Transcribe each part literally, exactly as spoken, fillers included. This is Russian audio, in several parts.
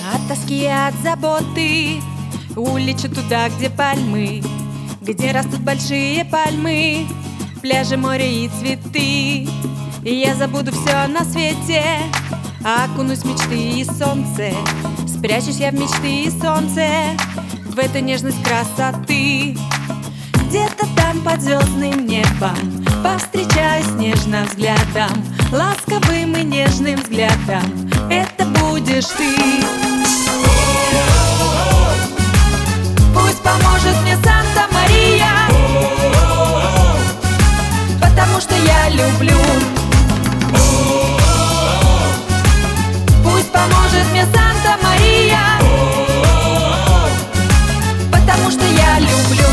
От тоски, от заботы улечу туда, где пальмы, где растут большие пальмы, пляжи, море и цветы. И я забуду все на свете, окунусь в мечты и солнце. Спрячусь я в мечты и солнце, в эту нежность красоты. Где-то там под звездным небом повстречаюсь нежно взглядом, ласковым и нежным взглядом. Это будешь ты. Пусть поможет мне Санта-Мария, потому что я люблю. Пусть поможет мне Санта-Мария, потому что я люблю.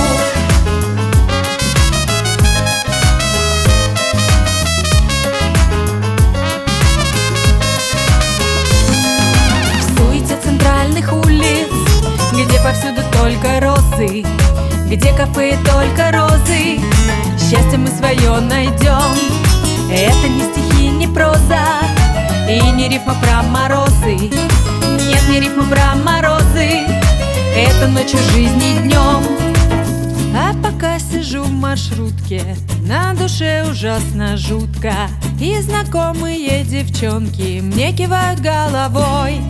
В суете центральных улиц, где повсюду только розы, где кафе только розы, счастье мы свое найдем. Это не стихи, не проза, и не рифма про морозы. Нет, не рифма про морозы, это ночью жизни днем. А пока сижу в маршрутке, на душе ужасно жутко, и знакомые девчонки мне кивают головой.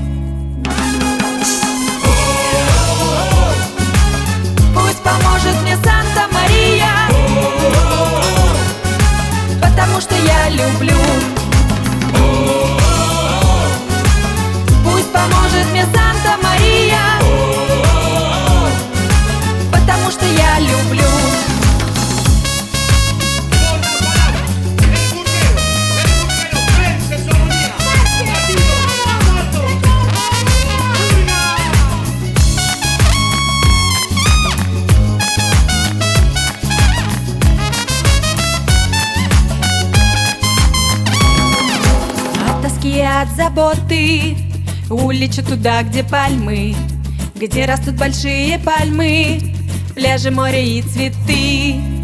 Пусть поможет мне Санта-Мария, потому что я люблю. Пусть поможет мне Санта-Мария, потому что я люблю. От заботы улечу туда, где пальмы, где растут большие пальмы, пляжи, море и цветы.